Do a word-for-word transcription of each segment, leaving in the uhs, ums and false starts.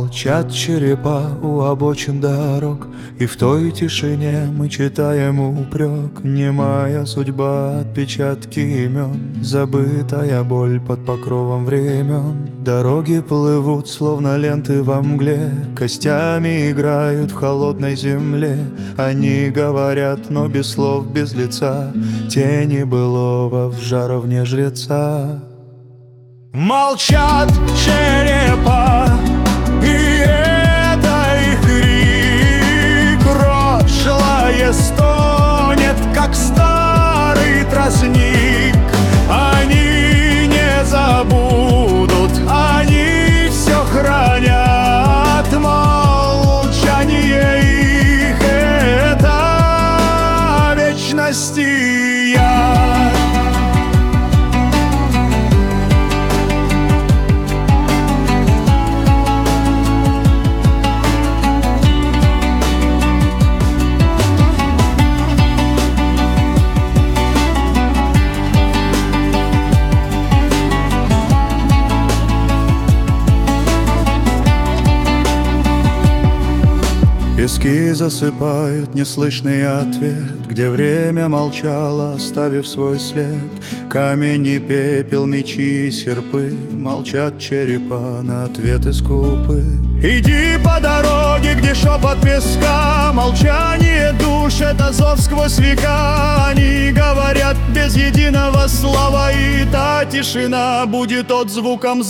Молчат черепа у обочин дорог, и в той тишине мы читаем упрек. Немая судьба, отпечатки имен, забытая боль под покровом времен. Дороги плывут, словно ленты во мгле, костями играют в холодной земле. Они говорят, но без слов, без лица, тени былого в жаровне жреца. Молчат черепа, и это их крик. Прошлое стонет, как старый тростник. Они не забудут, они все хранят. Молчание их — это вечности яд. Пески засыпают неслышный ответ, где время молчало, оставив свой след. Камень и пепел, мечи и серпы, молчат черепа, на ответы скупы. Иди по дороге, где шепот песка, молчание душ — это зов сквозь века. Они говорят без единого слова, и та тишина будет отзвуком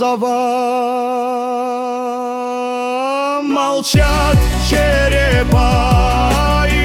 зова. Молчат черепа,